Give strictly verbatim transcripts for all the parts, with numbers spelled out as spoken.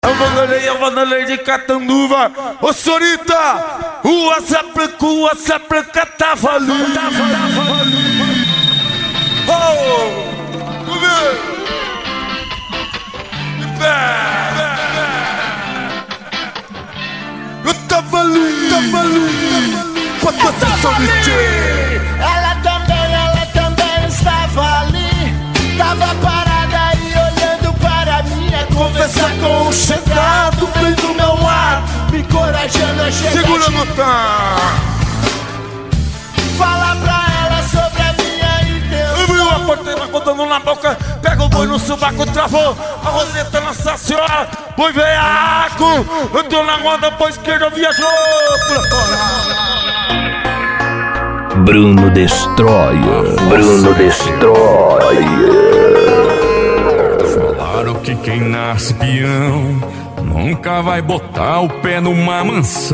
Eu Vanderlei, eu Vanderlei de Catanduva. Ô Sorita, o asa branca, o asa branca tava ali. Oh, vamos ver. Eu tava ali, tava ali. Bota essa Sorita. Ela também, ela também estava ali. Tava parada aí olhando para mim. É conversar com o chegado bem do meu lado, me encorajando a chegar. Segura no tá. Fala pra ela sobre a minha intenção. Eu vi uma porteira botando na boca. Pega o boi no sovaco, travou a roseta, Nossa Senhora. Boi veiaco, entrou na roda, pra esquerda, viajou pra fora. Bruno Destroyer, Bruno Destroyer. Falaram que quem nasce peão nunca vai botar o pé numa mansão.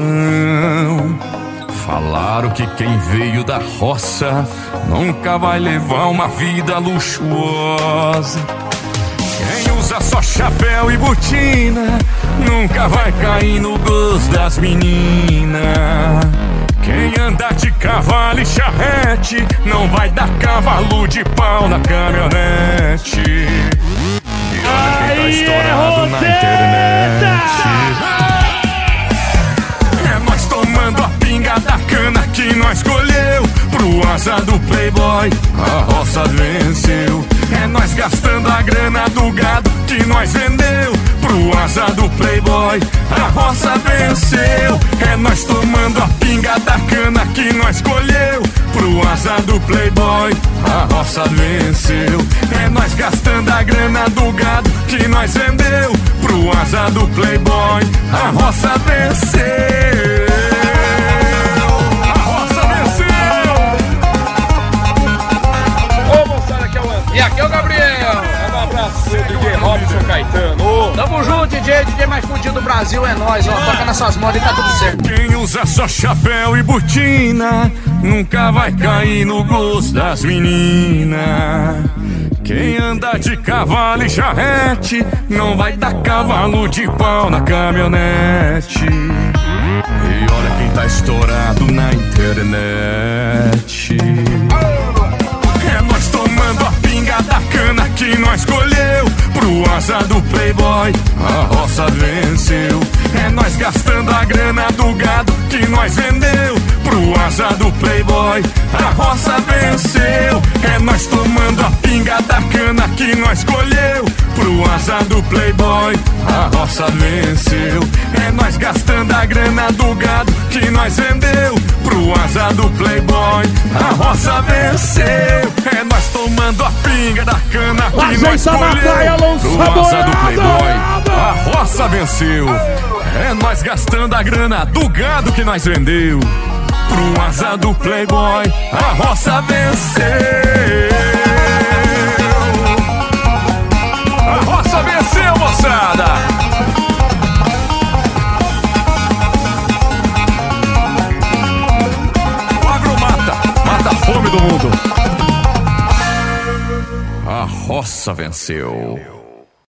Falaram que quem veio da roça nunca vai levar uma vida luxuosa. Quem usa só chapéu e botina nunca vai cair no gosto das meninas. Quem anda de cavalo e charrete não vai dar cavalo de pau na caminhonete. E olha quem tá estourado na internet. É nós tomando a pinga da cana que nós colheu. Pro asa do playboy a roça venceu. É nós gastando a grana do gado que nós vendeu. Pro asa do playboy a roça venceu. É nós tomando a pinga da cana que nós colheu. Pro asa do playboy a roça venceu. É nós gastando a grana do gado que nós vendeu. Pro asa do playboy a roça venceu. A roça venceu. Ô moçada, aqui é o André. E aqui é o Gabriel. Um abraço pro D J Robson Caetano. Tamo junto, D J, D J mais fudido do Brasil é nóis, ó. Toca nessas modas e tá tudo certo. Quem usa só chapéu e botina nunca vai cair no gosto das meninas. Quem anda de cavalo e charrete não vai dar cavalo de pau na caminhonete. E olha quem tá estourado na internet. É nós tomando a pinga da cana que nós colheu. Pro asa do playboy a roça venceu. É nós gastando a grana do gado que nós vendeu. Pro asa do playboy a roça venceu. É nós tomando a pinga da cana que nós colheu. Pro asa do playboy a roça venceu. É nós gastando a grana do gado que nós vendeu. Pro asa do playboy a roça venceu. É nós tomando a pinga da cana que nós colheu. Pro asa do playboy a roça venceu. É nós gastando a grana do gado que nós vendeu. Pro asa do playboy a roça venceu. A roça venceu, moçada. O agro mata, mata a fome do mundo. A roça venceu.